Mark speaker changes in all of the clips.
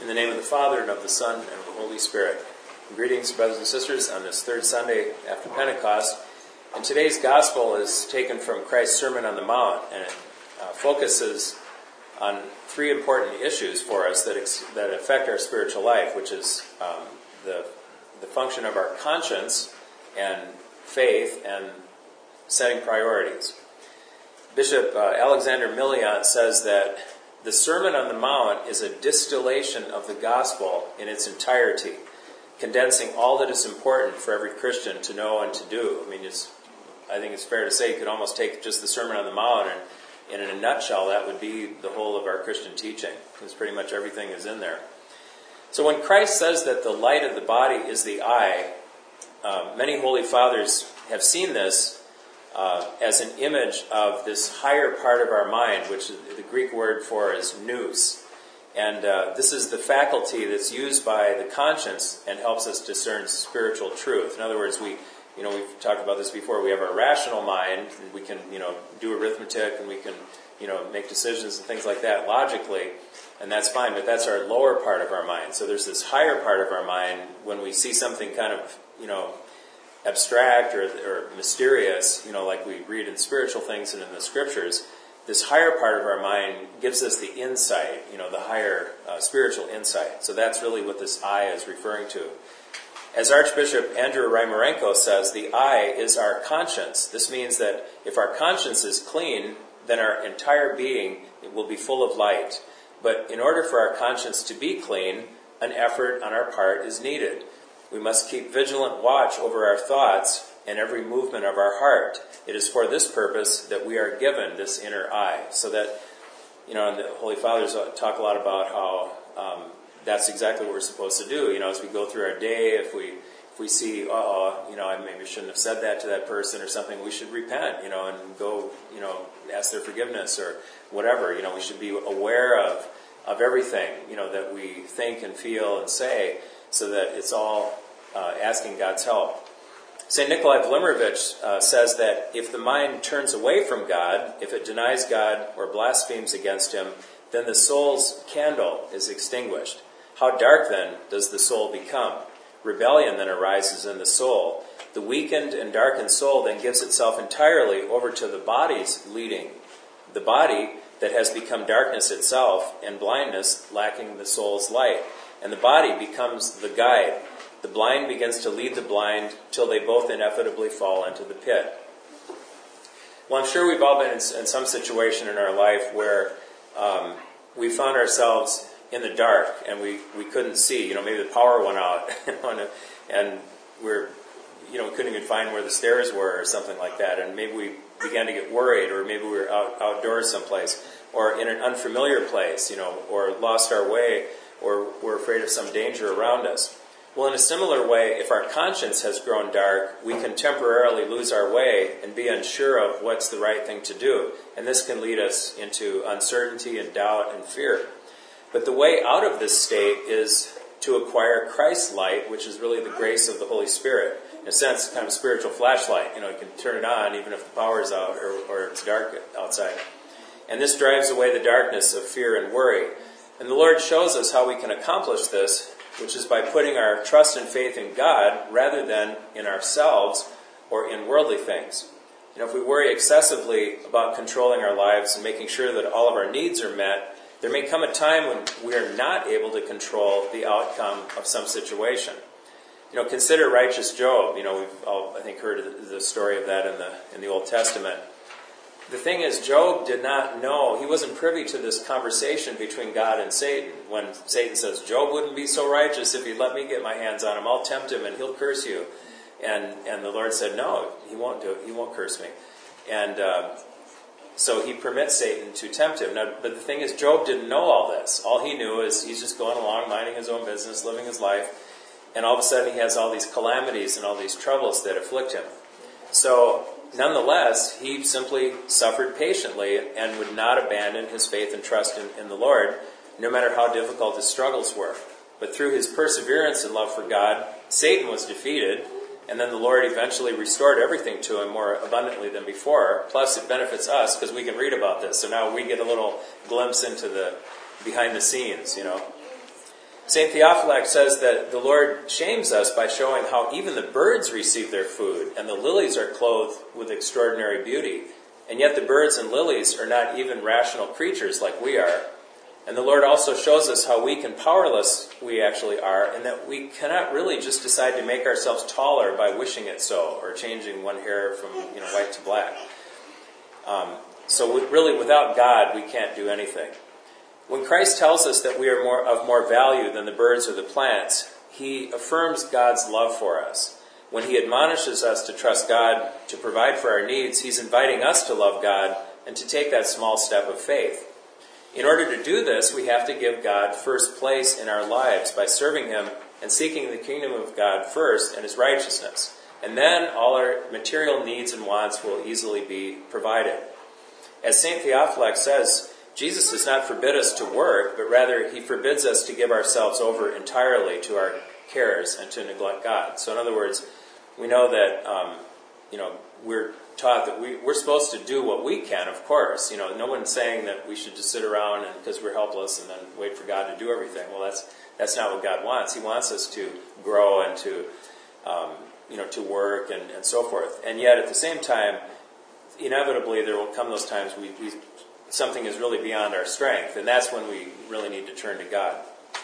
Speaker 1: In the name of the Father, and of the Son, and of the Holy Spirit. Greetings, brothers and sisters, on this third Sunday after Pentecost. And today's Gospel is taken from Christ's Sermon on the Mount, and it focuses on three important issues for us that affect our spiritual life, which is the function of our conscience and faith and setting priorities. Bishop Alexander Milian says that the Sermon on the Mount is a distillation of the gospel in its entirety, condensing all that is important for every Christian to know and to do. I think it's fair to say you could almost take just the Sermon on the Mount and in a nutshell, that would be the whole of our Christian teaching, because pretty much everything is in there. So when Christ says that the light of the body is the eye, many Holy Fathers have seen this as an image of this higher part of our mind, which the Greek word for is nous. And this is the faculty that's used by the conscience and helps us discern spiritual truth. In other words, we've talked about this before. We have our rational mind, and we can, do arithmetic, and we can, make decisions and things like that logically, and that's fine. But that's our lower part of our mind. So there's this higher part of our mind when we see something kind of, abstract or mysterious, like we read in spiritual things and in the scriptures. This higher part of our mind gives us the insight, the higher spiritual insight. So that's really what this eye is referring to. As Archbishop Andrew Rymarenko says, the eye is our conscience. This means that if our conscience is clean, then our entire being will be full of light. But in order for our conscience to be clean, an effort on our part is needed. We must keep vigilant watch over our thoughts and every movement of our heart. It is for this purpose that we are given this inner eye. So that, and the Holy Fathers talk a lot about how that's exactly what we're supposed to do. As we go through our day, if we see, I maybe shouldn't have said that to that person or something, we should repent, and go, ask their forgiveness or whatever. We should be aware of everything, that we think and feel and say, so that it's all asking God's help. St. Nikolai Vlimirovich says that if the mind turns away from God, if it denies God or blasphemes against Him, then the soul's candle is extinguished. How dark then does the soul become? Rebellion then arises in the soul. The weakened and darkened soul then gives itself entirely over to the body's leading. The body that has become darkness itself and blindness, lacking the soul's light. And the body becomes the guide. The blind begins to lead the blind till they both inevitably fall into the pit. Well, I'm sure we've all been in some situation in our life where we found ourselves in the dark and we couldn't see. Maybe the power went out and we couldn't even find where the stairs were or something like that. And maybe we began to get worried, or maybe we were outdoors someplace or in an unfamiliar place, or lost our way, or we're afraid of some danger around us. Well, in a similar way, if our conscience has grown dark, we can temporarily lose our way and be unsure of what's the right thing to do. And this can lead us into uncertainty and doubt and fear. But the way out of this state is to acquire Christ's light, which is really the grace of the Holy Spirit. In a sense, kind of a spiritual flashlight. You can turn it on even if the power's out or it's dark outside. And this drives away the darkness of fear and worry. And the Lord shows us how we can accomplish this, which is by putting our trust and faith in God rather than in ourselves or in worldly things. If we worry excessively about controlling our lives and making sure that all of our needs are met, there may come a time when we are not able to control the outcome of some situation. Consider righteous Job. We've all, I think, heard the story of that in the Old Testament. The thing is, Job did not know, he wasn't privy to this conversation between God and Satan. When Satan says, Job wouldn't be so righteous if he'd let me get my hands on him. I'll tempt him and he'll curse you. And the Lord said, no, he won't do it. He won't curse me. And so he permits Satan to tempt him. Now, but the thing is, Job didn't know all this. All he knew is he's just going along, minding his own business, living his life. And all of a sudden he has all these calamities and all these troubles that afflict him. So nonetheless, he simply suffered patiently and would not abandon his faith and trust in the Lord, no matter how difficult his struggles were. But through his perseverance and love for God, Satan was defeated, and then the Lord eventually restored everything to him more abundantly than before. Plus, it benefits us because we can read about this. So now we get a little glimpse into the behind the scenes, St. Theophylact says that the Lord shames us by showing how even the birds receive their food, and the lilies are clothed with extraordinary beauty. And yet the birds and lilies are not even rational creatures like we are. And the Lord also shows us how weak and powerless we actually are, and that we cannot really just decide to make ourselves taller by wishing it so, or changing one hair from white to black. So really, without God, we can't do anything. When Christ tells us that we are of more value than the birds or the plants, he affirms God's love for us. When he admonishes us to trust God to provide for our needs, he's inviting us to love God and to take that small step of faith. In order to do this, we have to give God first place in our lives by serving him and seeking the kingdom of God first and his righteousness. And then all our material needs and wants will easily be provided. As St. Theophylact says, Jesus does not forbid us to work, but rather he forbids us to give ourselves over entirely to our cares and to neglect God. So in other words, we know that we're taught that we're supposed to do what we can, of course. No one's saying that we should just sit around and because we're helpless and then wait for God to do everything. Well, that's not what God wants. He wants us to grow and to work and so forth. And yet at the same time, inevitably there will come those times something is really beyond our strength, and that's when we really need to turn to God.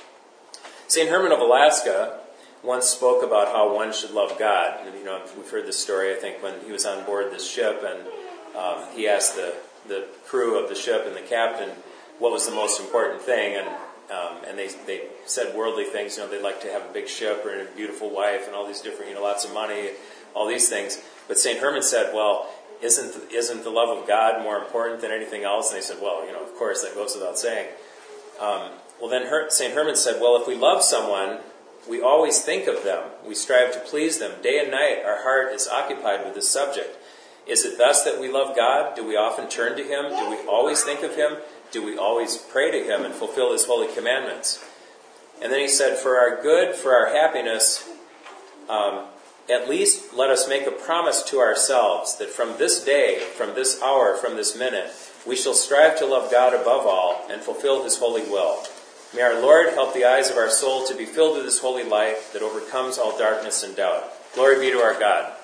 Speaker 1: St. Herman of Alaska once spoke about how one should love God. And, we've heard this story, I think, when he was on board this ship, and he asked the crew of the ship and the captain what was the most important thing, and they said worldly things. They'd like to have a big ship or a beautiful wife and all these different, lots of money, all these things. But St. Herman said, well, isn't the love of God more important than anything else? And they said, well, of course, that goes without saying. Then St. Herman said, well, if we love someone, we always think of them. We strive to please them. Day and night, our heart is occupied with this subject. Is it thus that we love God? Do we often turn to him? Do we always think of him? Do we always pray to him and fulfill his holy commandments? And then he said, for our good, for our happiness, at least let us make a promise to ourselves that from this day, from this hour, from this minute, we shall strive to love God above all and fulfill his holy will. May our Lord help the eyes of our soul to be filled with his holy light that overcomes all darkness and doubt. Glory be to our God.